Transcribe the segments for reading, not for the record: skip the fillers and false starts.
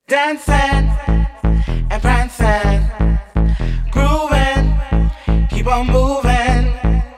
Dancing and prancing, grooving, keep on moving,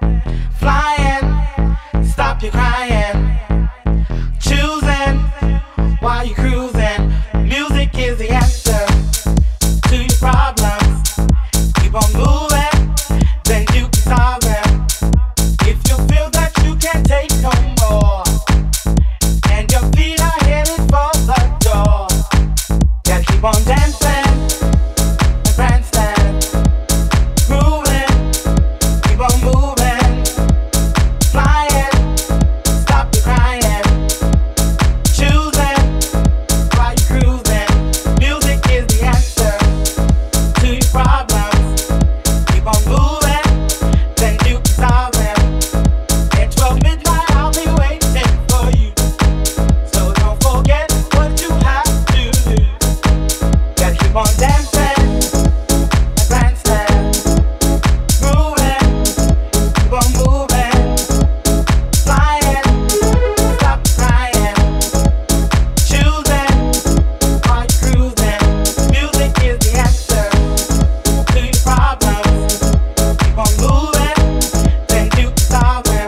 flying, stop your crying, choosing while you're cruising. Music is the answer to your problems. Keep on moving, then you can solve them. If you feel that you can't take no more, and your feet are headed for the door, gotta keep on dancing and prancing, grooving, keep on moving, flying, stop your crying, choosing while you're cruising. Music is the answer to your problems. Keep on moving, then you can solve them. At 12 midnight I'll be waiting for you, so don't forget what you have to do. Gotta keep on dancing and prancing, grooving, keep on moving, flying, stop crying, choosing while you're cruising. Music is the answer to your problems. Keep on moving, then you can solve them.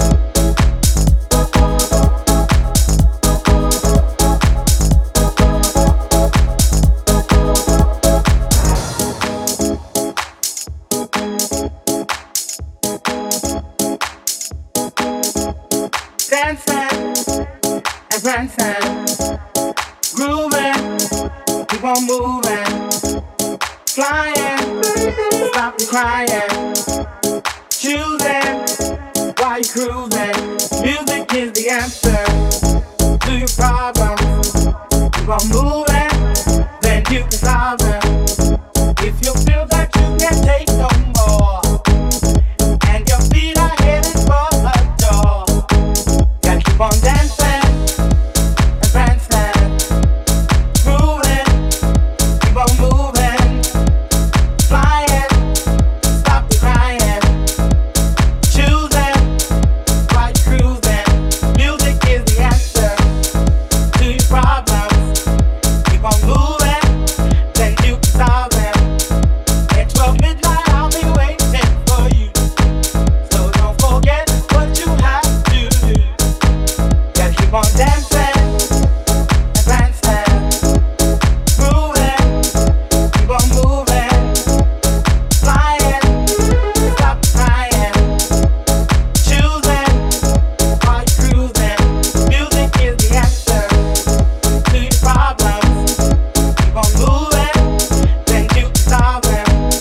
Dancing and prancing, grooving, keep on moving, flying, stop your crying, choosing while you're cruising. Music is the answer to your problems. Keep on moving, then you can solve them. If you feel that you can't take no more, and your feet are headed for the door, gotta keep on dancing and prancing, grooving, keep on moving, flying, stop your crying, choosing while you're cruising. Music is the answer to your problems. Keep on moving, then you can solve them. At 12 midnight I'll be waiting for you, so don't forget what you have to do. Gotta keep on dancing and prancing, grooving, keep on moving, flying, stop crying, choosing while you're cruising. Music is the answer to your problems. Keep on moving, then you can solve them.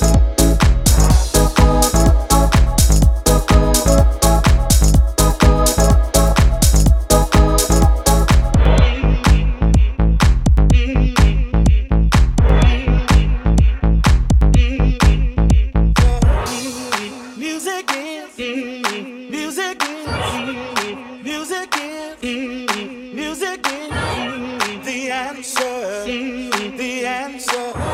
Music is, music is, music is, music is the answer, the answer.